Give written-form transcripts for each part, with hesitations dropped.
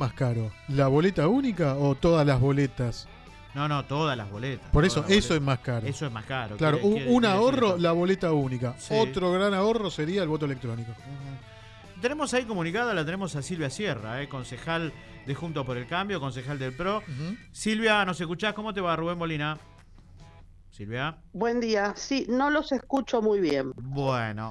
más caro? ¿La boleta única o todas las boletas? No, todas las boletas. Por eso, eso es más caro. Eso es más caro. Claro, un ahorro, la boleta única. Sí. Otro gran ahorro sería el voto electrónico. Tenemos ahí comunicada, la tenemos a Silvia Sierra, concejal de Juntos por el Cambio, concejal del PRO. Silvia, ¿nos escuchás? ¿Cómo te va, Rubén Molina? Silvia. Buen día. Sí, no los escucho muy bien. Bueno.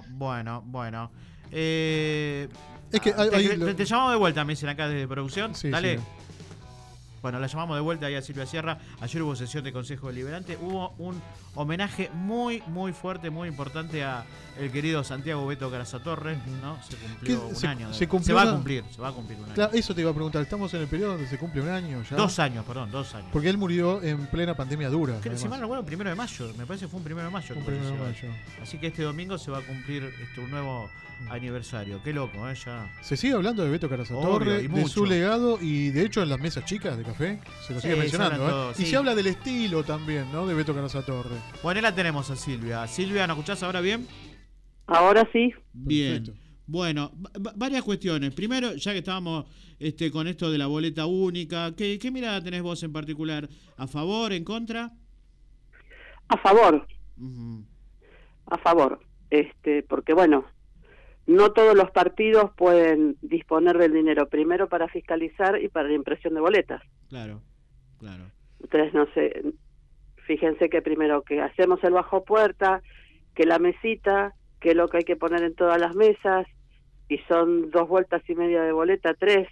Es que te llamamos de vuelta, me dicen acá desde producción. Sí, Dale. sí. Bueno, la llamamos de vuelta ahí a Silvia Sierra. Ayer hubo sesión de Consejo Deliberante. Hubo un homenaje muy fuerte, muy importante a el querido Santiago Beto Carazatorre, ¿no? Se cumplió un año. Se va a cumplir un año. Claro, eso te iba a preguntar. Estamos en el periodo donde se cumple un año ya. 2 años. Porque él murió en plena pandemia dura. Si mal no recuerdo, 1 de mayo. Me parece que fue un 1 de mayo. Así que este domingo se va a cumplir un nuevo aniversario. Qué loco, ya. Se sigue hablando de Beto Carazatorre, de su legado, y de hecho en las mesas chicas de café se lo sigue mencionando. Todo, y se habla del estilo también, ¿no? De Beto Carazatorre. Bueno, ahí la tenemos a Silvia. Silvia, ¿nos escuchás ahora bien? Ahora sí. Bien. Perfecto. Bueno, varias cuestiones. Primero, ya que estábamos con esto de la boleta única, ¿qué mirada tenés vos en particular? ¿A favor, en contra? A favor. Uh-huh. A favor. Porque bueno, no todos los partidos pueden disponer del dinero, primero para fiscalizar y para la impresión de boletas. Claro. Entonces, no sé, fíjense que primero que hacemos el bajo puerta, que la mesita, que es lo que hay que poner en todas las mesas, y son 2 vueltas y media de boleta, 3,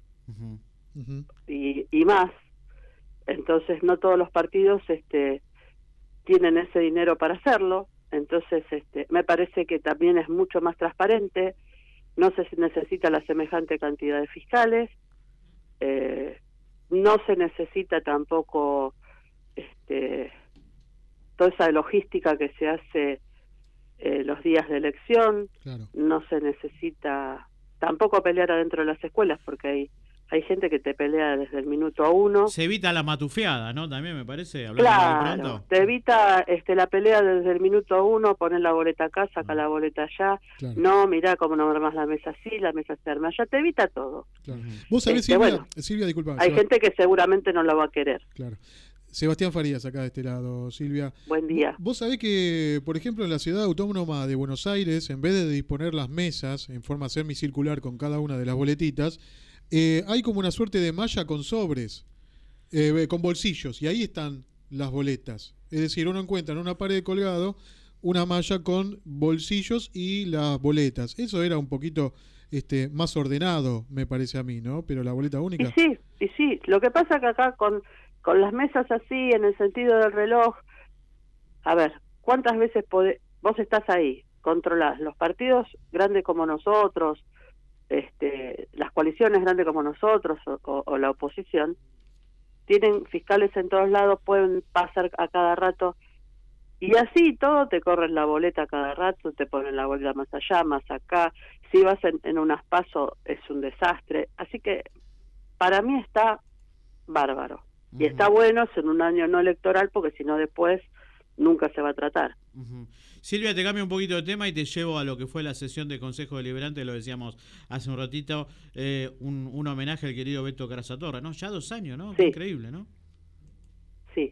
y más. Entonces, no todos los partidos tienen ese dinero para hacerlo. Entonces, me parece que también es mucho más transparente, no se necesita la semejante cantidad de fiscales, no se necesita tampoco toda esa logística que se hace los días de elección. Claro. No se necesita tampoco pelear adentro de las escuelas, porque hay gente que te pelea desde el minuto 1. Se evita la matufeada, ¿no? También me parece, Claro, te evita la pelea desde el minuto 1, poner la boleta acá, saca la boleta allá. Claro. No, mirá cómo no armás la mesa así, la mesa se arma allá, te evita todo. Claro. Vos sabés, Silvia, disculpa. Hay gente que seguramente no lo va a querer. Claro. Sebastián Farías, acá de este lado, Silvia. Buen día. Vos sabés que, por ejemplo, en la Ciudad Autónoma de Buenos Aires, en vez de disponer las mesas en forma semicircular con cada una de las boletitas, hay como una suerte de malla con sobres, con bolsillos, y ahí están las boletas. Es decir, uno encuentra en una pared colgado una malla con bolsillos y las boletas. Eso era un poquito más ordenado, me parece a mí, ¿no? Pero la boleta única... Y sí. Lo que pasa que acá con las mesas así, en el sentido del reloj, a ver, ¿cuántas veces vos estás ahí? Controlás los partidos grandes como nosotros, las coaliciones grandes como nosotros o la oposición, tienen fiscales en todos lados, pueden pasar a cada rato, y así todo te corren la boleta a cada rato, te ponen la boleta más allá, más acá. Si vas en unas pasos es un desastre, así que para mí está bárbaro. Y está bueno, es en un año no electoral, porque si no después nunca se va a tratar. Silvia, te cambio un poquito de tema y te llevo a lo que fue la sesión de Consejo Deliberante, lo decíamos hace un ratito, un homenaje al querido Beto Carazatorre, ¿no? Ya 2 años, ¿no? Sí. Qué increíble, ¿no? Sí.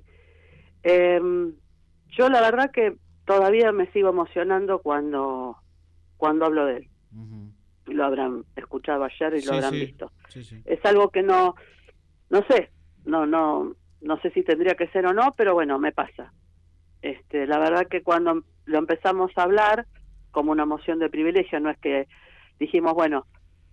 Yo la verdad que todavía me sigo emocionando cuando hablo de él. Lo habrán escuchado ayer y lo habrán visto. Sí. Es algo que no sé, no sé si tendría que ser o no, pero bueno, me pasa. La verdad que cuando lo empezamos a hablar como una moción de privilegio, no es que dijimos, bueno,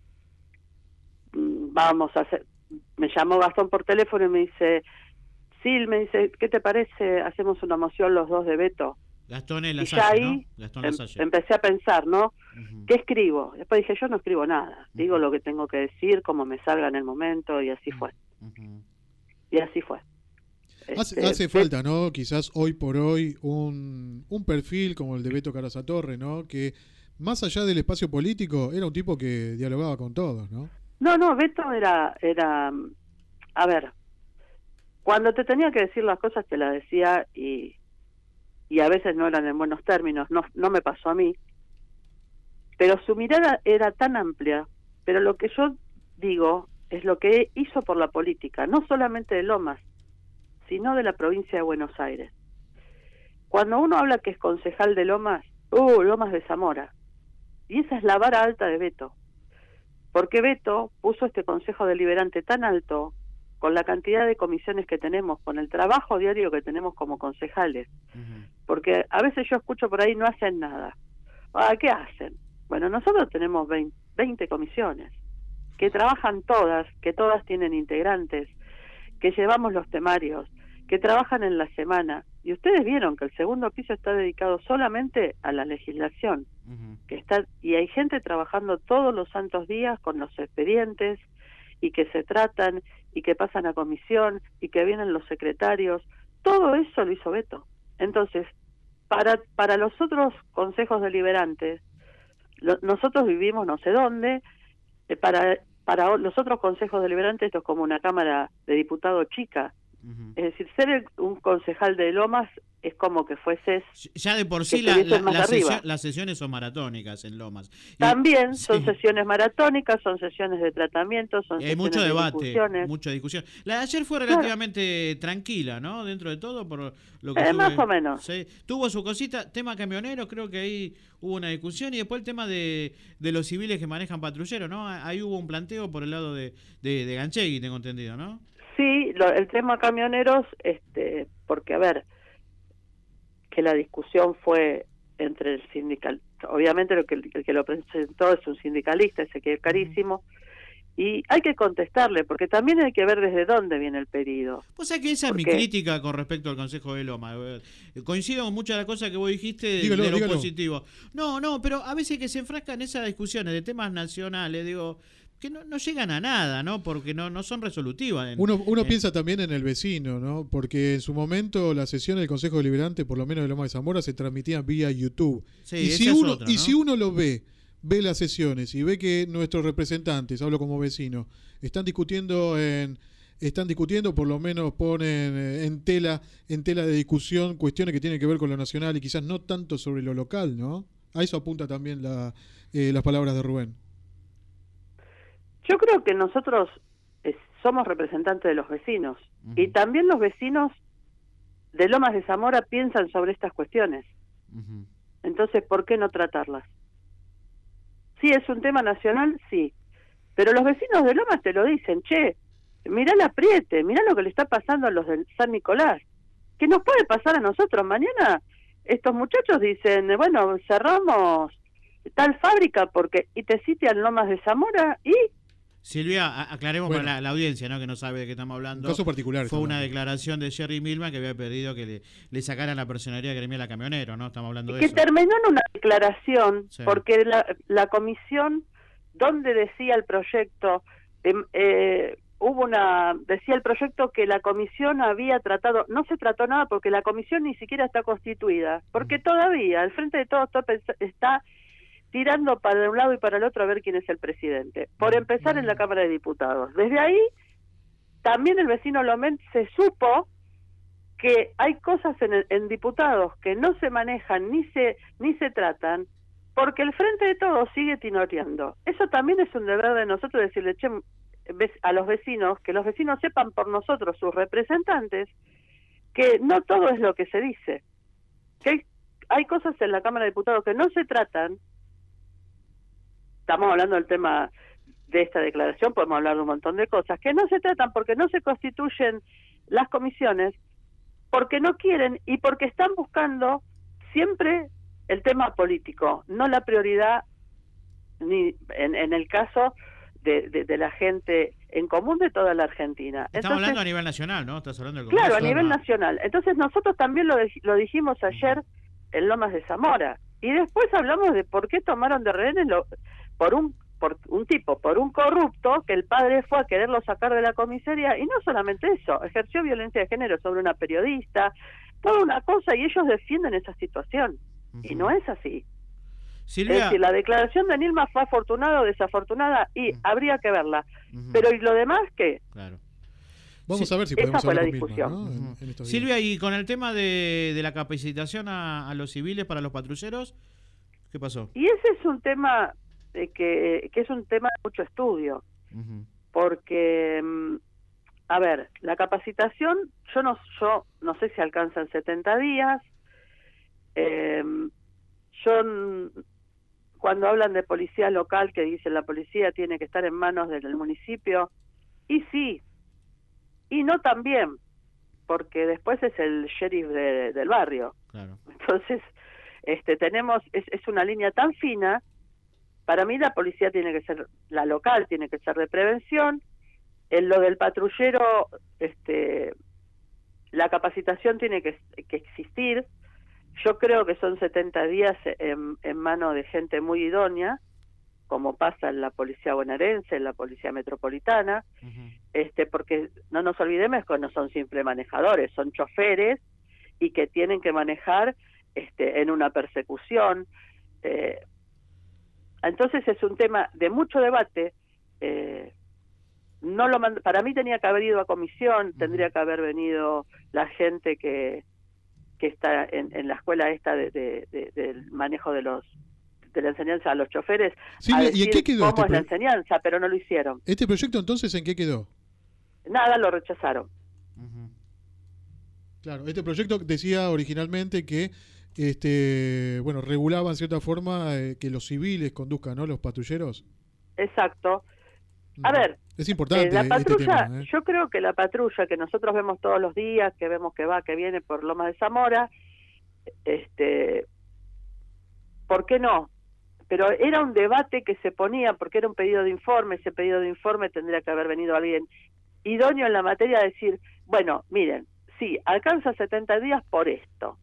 vamos a hacer... Me llamó Gastón por teléfono y me dice, Sil, ¿qué te parece? Hacemos una moción los dos de Beto. Gastón es y Lasalle, ya ahí ¿no? Gastón Lasalle. Empecé a pensar, ¿no? ¿Qué escribo? Después dije, yo no escribo nada. Digo lo que tengo que decir, como me salga en el momento, y así fue. Y así fue. Hace falta, ¿no? Quizás hoy por hoy un perfil como el de Beto Carazatorre, ¿no? Que más allá del espacio político era un tipo que dialogaba con todos, ¿no? No, Beto era, a ver, cuando te tenía que decir las cosas te las decía y a veces no eran en buenos términos, no me pasó a mí, pero su mirada era tan amplia. Pero lo que yo digo es lo que hizo por la política, no solamente de Lomas, sino de la provincia de Buenos Aires. Cuando uno habla que es concejal de Lomas, Lomas de Zamora, y esa es la vara alta de Beto, porque Beto puso este Consejo Deliberante tan alto, con la cantidad de comisiones que tenemos, con el trabajo diario que tenemos como concejales, porque a veces yo escucho por ahí, no hacen nada. ¿Qué hacen? Bueno, nosotros tenemos 20 comisiones, que trabajan todas, que todas tienen integrantes, que llevamos los temarios, que trabajan en la semana, y ustedes vieron que el segundo piso está dedicado solamente a la legislación, que está, y hay gente trabajando todos los santos días con los expedientes, y que se tratan, y que pasan a comisión, y que vienen los secretarios, todo eso lo hizo Beto. Entonces, para los otros consejos deliberantes, nosotros vivimos no sé dónde, para los otros consejos deliberantes esto es como una Cámara de Diputados chica. Es decir, ser un concejal de Lomas es como que fueses... Ya de por sí las sesiones son maratónicas en Lomas. También son sesiones maratónicas, son sesiones de tratamiento, son sesiones mucho debate, discusiones. mucha discusión. La de ayer fue relativamente tranquila, ¿no? Dentro de todo, por lo que más o menos. Sí. Tuvo su cosita, tema camioneros, creo que ahí hubo una discusión, y después el tema de los civiles que manejan patrulleros, ¿no? Ahí hubo un planteo por el lado de Ganchegui, tengo entendido, ¿no? Sí, el tema camioneros, porque a ver, que la discusión fue entre el sindical, obviamente el que lo presentó es un sindicalista, ese que es carísimo, y hay que contestarle, porque también hay que ver desde dónde viene el pedido. O sea que esa es mi crítica con respecto al Consejo de Loma. Coincido con muchas de las cosas que vos dijiste de lo positivo. No, pero a veces que se enfrascan en esas discusiones de temas nacionales, digo, que no llegan a nada, ¿no? Porque no son resolutivas. Uno piensa también en el vecino, ¿no? Porque en su momento las sesiones del Consejo Deliberante, por lo menos de Lomas de Zamora, se transmitían vía YouTube. Sí, y si uno lo ve las sesiones y ve que nuestros representantes, hablo como vecino, están discutiendo, por lo menos ponen en tela de discusión cuestiones que tienen que ver con lo nacional y quizás no tanto sobre lo local, ¿no? A eso apunta también las palabras de Rubén. Yo creo que nosotros somos representantes de los vecinos, y también los vecinos de Lomas de Zamora piensan sobre estas cuestiones. Entonces, ¿por qué no tratarlas? Sí, es un tema nacional, sí, pero los vecinos de Lomas te lo dicen, che, mirá el apriete, mirá lo que le está pasando a los de San Nicolás, que nos puede pasar a nosotros. Mañana estos muchachos dicen, bueno, cerramos tal fábrica y te sitian Lomas de Zamora y... Silvia, aclaremos para la audiencia, ¿no? Que no sabe de qué estamos hablando. Un caso particular. Fue una declaración de Jerry Milman que había pedido que le sacaran la personería gremial a camioneros, ¿no? Estamos hablando de eso. Que terminó en una declaración, sí. Porque la comisión, donde decía el proyecto, decía el proyecto que la comisión había tratado, no se trató nada porque la comisión ni siquiera está constituida, porque todavía el Frente de Todos está tirando para un lado y para el otro a ver quién es el presidente. Por empezar, en la Cámara de Diputados. Desde ahí, también el vecino Lomet se supo que hay cosas en diputados que no se manejan ni se tratan, porque el Frente de Todos sigue tinoreando. Eso también es un deber de nosotros, decirle, che, a los vecinos, que los vecinos sepan por nosotros, sus representantes, que no todo es lo que se dice. Que hay cosas en la Cámara de Diputados que no se tratan. Estamos hablando del tema de esta declaración, podemos hablar de un montón de cosas, que no se tratan porque no se constituyen las comisiones, porque no quieren y porque están buscando siempre el tema político, no la prioridad ni en el caso de la gente en común de toda la Argentina. Estamos hablando a nivel nacional, ¿no? Estás hablando del Congreso. Claro, a nivel nacional. Entonces nosotros también lo dijimos ayer en Lomas de Zamora. Y después hablamos de por qué tomaron de rehenes por un corrupto, que el padre fue a quererlo sacar de la comisaría, y no solamente eso, ejerció violencia de género sobre una periodista, toda una cosa, y ellos defienden esa situación. Y no es así. Silvia... Es decir, la declaración de Nilma fue afortunada o desafortunada, y habría que verla. Pero ¿y lo demás qué? Claro. Vamos a ver si podemos hablar con Milma, ¿no? En Silvia, y con el tema de la capacitación a los civiles para los patrulleros, ¿qué pasó? Y ese es un tema que es un tema de mucho estudio. porque, a ver, la capacitación, yo no sé si alcanzan 70 días. Cuando hablan de policía local, que dicen la policía tiene que estar en manos del municipio, y sí, y no también, porque después es el sheriff del barrio. Claro. Entonces, tenemos, es una línea tan fina. Para mí la policía tiene que ser, la local tiene que ser de prevención. En lo del patrullero, la capacitación tiene que existir. Yo creo que son 70 días en manos de gente muy idónea, como pasa en la policía bonaerense, en la policía metropolitana, porque no nos olvidemos que no son simples manejadores, son choferes y que tienen que manejar en una persecución. Entonces es un tema de mucho debate. Para mí tenía que haber ido a comisión, tendría que haber venido la gente que está en la escuela esta del manejo de la enseñanza a los choferes, Silvia, a decir ¿y en qué quedó cómo es la enseñanza, pero no lo hicieron. ¿Este proyecto entonces en qué quedó? Nada, lo rechazaron. Claro, este proyecto decía originalmente que regulaba en cierta forma que los civiles conduzcan, ¿no? Los patrulleros. Exacto. A ver, es importante la patrulla, este tema, yo creo que la patrulla que nosotros vemos todos los días, que vemos que va, que viene por Lomas de Zamora, ¿por qué no? Pero era un debate que se ponía, porque era un pedido de informe, ese pedido de informe tendría que haber venido alguien idóneo en la materia a decir, bueno, miren, sí, alcanza 70 días por esto.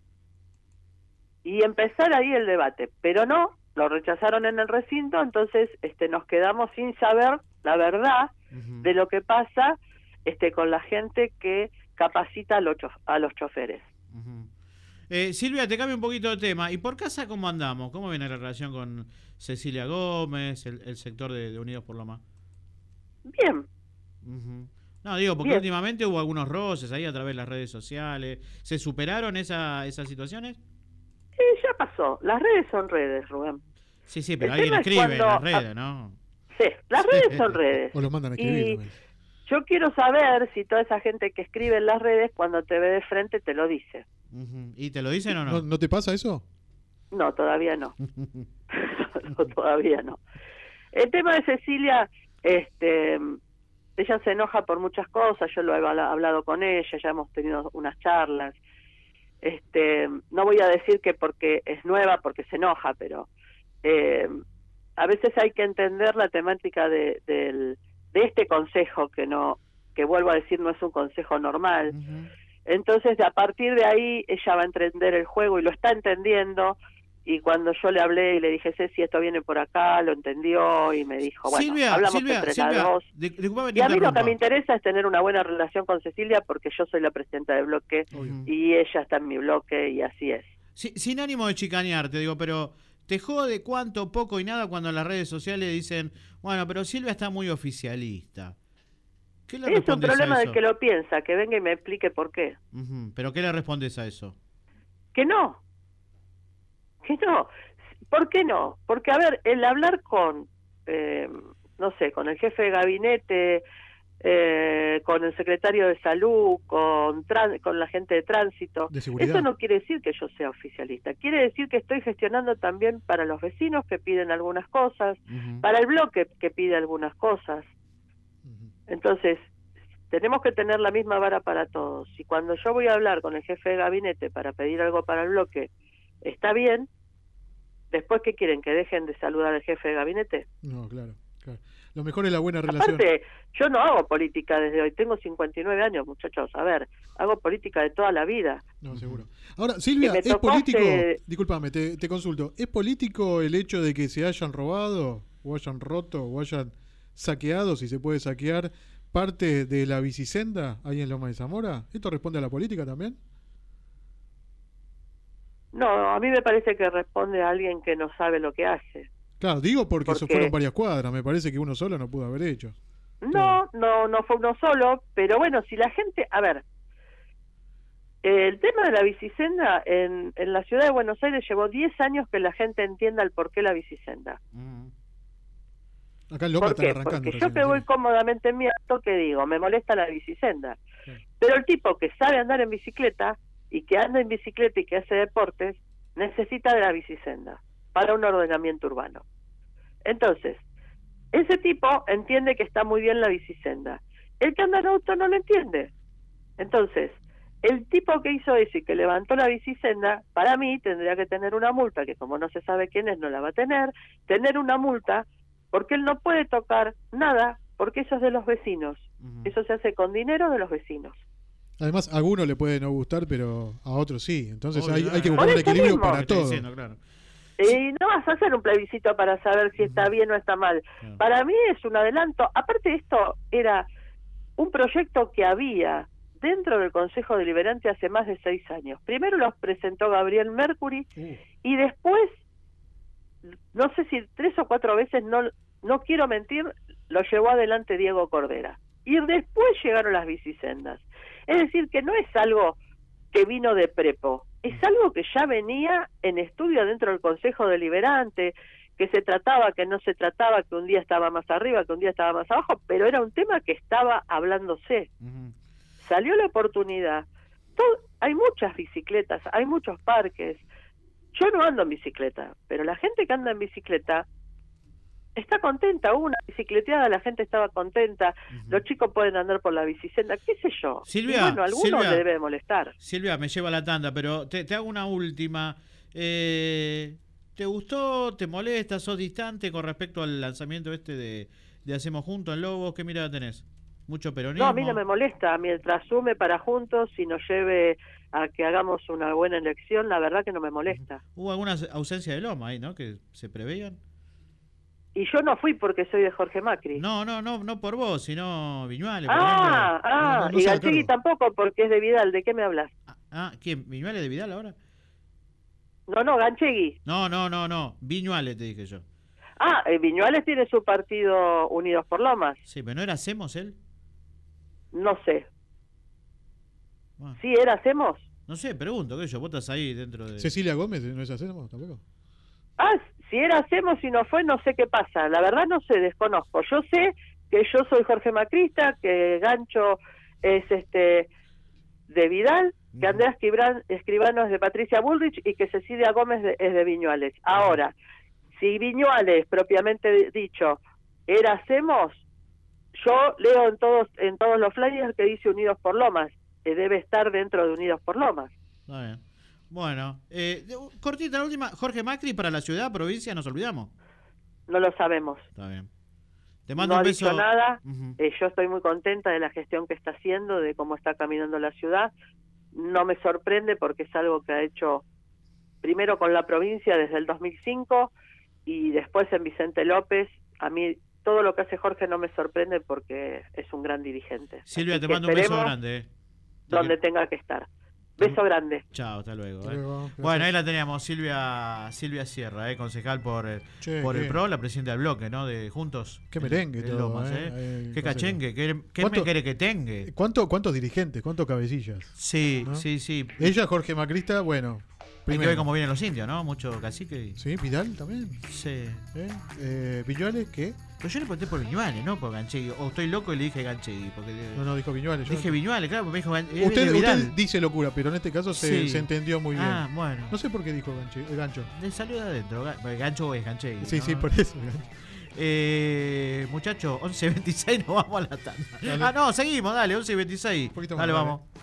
Y empezar ahí el debate, pero no, lo rechazaron en el recinto, entonces nos quedamos sin saber la verdad de lo que pasa con la gente que capacita a los choferes. Silvia, te cambio un poquito de tema. ¿Y por casa cómo andamos? ¿Cómo viene la relación con Cecilia Gómez, el sector de Unidos por Loma? Bien. No, digo, porque Bien. últimamente hubo algunos roces ahí a través de las redes sociales. ¿Se superaron esas situaciones? Ya pasó. Las redes son redes, Rubén. Sí, pero El alguien tema es escribe en las cuando- redes, ¿no? Sí, las redes son redes. O los mandan a escribir Y también. yo quiero saber si toda esa gente que escribe en las redes, cuando te ve de frente, te lo dice. ¿Y te lo dicen o no? ¿No te pasa eso? No, todavía no. No, todavía no. El tema de Cecilia, ella se enoja por muchas cosas, yo lo he hablado con ella, ya hemos tenido unas charlas. No voy a decir que porque es nueva, porque se enoja, pero a veces hay que entender la temática de este consejo, que vuelvo a decir, no es un consejo normal. Entonces, a partir de ahí, ella va a entender el juego y lo está entendiendo. Y cuando yo le hablé y le dije, Ceci, esto viene por acá, lo entendió y me dijo, bueno, hablamos entre las dos. Disculpame, Y a mí lo que me interesa es tener una buena relación con Cecilia, porque yo soy la presidenta del bloque y ella está en mi bloque y así es. Sin ánimo de chicanear, te digo, pero ¿te jode cuánto, poco y nada cuando en las redes sociales dicen, bueno, pero Silvia está muy oficialista? ¿Qué le Es un respondes problema a del eso? que lo piensa, que venga y me explique por qué. ¿Pero qué le respondes a eso? Que no. ¿Por qué no? Porque, a ver, el hablar con, no sé, con el jefe de gabinete, con el secretario de salud, con la gente de tránsito, De seguridad. eso no quiere decir que yo sea oficialista. Quiere decir que estoy gestionando también para los vecinos que piden algunas cosas, para el bloque que pide algunas cosas. Entonces, tenemos que tener la misma vara para todos. Y cuando yo voy a hablar con el jefe de gabinete para pedir algo para el bloque, está bien. Después, ¿qué quieren? ¿Que dejen de saludar al jefe de gabinete? No, claro. Lo mejor es la buena relación. Aparte, yo no hago política desde hoy. Tengo 59 años, muchachos. A ver, hago política de toda la vida. No, seguro. Ahora, Silvia, Que me ¿es tocó político? hace- Discúlpame, te consulto. ¿Es político el hecho de que se hayan robado, o hayan roto, o hayan saqueado, si se puede saquear, parte de la bicisenda ahí en Loma de Zamora? ¿Esto responde a la política también? No, a mí me parece que responde a alguien que no sabe lo que hace. Claro, digo porque eso Porque- fueron varias cuadras. Me parece que uno solo no pudo haber hecho. No fue uno solo, pero bueno, si la gente... A ver, el tema de la bicisenda en la ciudad de Buenos Aires llevó 10 años que la gente entienda el porqué la bicisenda. Acá en Loma ¿Por están qué? arrancando. Porque yo recién, que voy sí. cómodamente en mi auto, que digo, me molesta la bicisenda. Sí. Pero el tipo que sabe andar en bicicleta y que anda en bicicleta y que hace deportes, necesita de la bicisenda para un ordenamiento urbano. Entonces, ese tipo entiende que está muy bien la bicisenda. El que anda en auto no lo entiende. Entonces, el tipo que hizo eso y que levantó la bicisenda, para mí tendría que tener una multa, que como no se sabe quién es, no la va a tener una multa, porque él no puede tocar nada, porque eso es de los vecinos. Eso se hace con dinero de los vecinos. Además, a algunos le puede no gustar, pero a otros sí. Entonces Obvio, hay que por buscar un eso equilibrio mismo. para Estoy todo. diciendo, claro. Y no vas a hacer un plebiscito para saber si está bien o está mal. Claro. Para mí es un adelanto. Aparte, esto era un proyecto que había dentro del Consejo Deliberante hace más de 6 años. Primero los presentó Gabriel Mercury y después, no sé si 3 o 4 veces, no quiero mentir, lo llevó adelante Diego Cordera. Y después llegaron las bicisendas. Es decir, que no es algo que vino de prepo, es algo que ya venía en estudio dentro del Consejo Deliberante, que se trataba, que no se trataba, que un día estaba más arriba, que un día estaba más abajo, pero era un tema que estaba hablándose. Salió la oportunidad. Hay muchas bicicletas, hay muchos parques. Yo no ando en bicicleta, pero la gente que anda en bicicleta está contenta. Hubo una bicicleteada, la gente estaba contenta. Los chicos pueden andar por la bicisenda, qué sé yo. Silvia, Y bueno, a algunos Silvia, le debe molestar. Silvia, me lleva la tanda, pero te hago una última. ¿Te gustó, te molesta, sos distante con respecto al lanzamiento de Hacemos Juntos en Lobos? ¿Qué mirada tenés? ¿Mucho peronismo? No, a mí no me molesta. Mientras sume para juntos y nos lleve a que hagamos una buena elección, la verdad que no me molesta. Hubo alguna ausencia de Loma ahí, ¿no? Que se preveían. Y yo no fui porque soy de Jorge Macri. No por vos, sino Viñuales, por ejemplo. No Y se Ganchegui acuerda. tampoco porque es de Vidal. ¿De qué me hablas? ¿Quién? ¿Viñuales de Vidal ahora? No, Ganchegui. No. Viñuales te dije yo. Viñuales tiene su partido Unidos por Lomas. Sí, pero ¿no era Hacemos él? No sé. Ah, ¿Sí era Hacemos? no sé, pregunto, ¿qué yo? Vos estás ahí dentro de... Cecilia Gómez, ¿no es Hacemos tampoco? Si era Hacemos y no fue, no sé qué pasa. La verdad no sé, desconozco. Yo sé que yo soy Jorge Macrista, que Gancho es de Vidal, que Andrea Escribano es de Patricia Bullrich y que Cecilia Gómez es de Viñuales. Ahora, si Viñuales, propiamente dicho, era Hacemos, yo leo en todos los flyers que dice Unidos por Lomas, que debe estar dentro de Unidos por Lomas. Está bien. Bueno, cortita la última. Jorge Macri para la ciudad, provincia, nos olvidamos. No lo sabemos. Está bien. Te mando No un ha beso. dicho nada. Ujú. Yo estoy muy contenta de la gestión que está haciendo, de cómo está caminando la ciudad. No me sorprende porque es algo que ha hecho primero con la provincia desde el 2005 y después en Vicente López. A mí todo lo que hace Jorge no me sorprende porque es un gran dirigente. Silvia, Así te que mando un beso esperemos grande. donde tenga que estar. Beso grande. Chao, hasta luego. Hasta luego, gracias. Bueno, ahí la teníamos, Silvia Sierra, concejal por el PRO, la presidenta del bloque, ¿no? De Juntos. Qué merengue en todo, Lomas, consejo. Qué cachengue, ¿qué me ¿Cuánto- quiere que tenga? ¿Cuántos dirigentes? ¿Cuántos cabecillas? Sí, ¿no? sí. Ella, Jorge Macrista, bueno. Hay que Primero. ver cómo vienen los indios, ¿no? Mucho cacique. Sí, Vidal también. Sí. Viñuales, ¿qué? Pero yo le pregunté por Viñuales, no por Ganchegui. O estoy loco y le dije Ganchegui. Porque No, dijo Viñuales. dije Viñuales, claro, porque me dijo Ganchegui. Usted dice locura, pero en este caso Sí. se entendió muy bien. Bueno. No sé por qué dijo Gancho. Le salió de adentro. Gancho es Ganchegui. Sí, ¿no? sí, por eso. Muchachos, 11:26 nos vamos a la tanda. Dale. No, seguimos, dale, 11:26. Un poquito más, Dale, dale. vamos.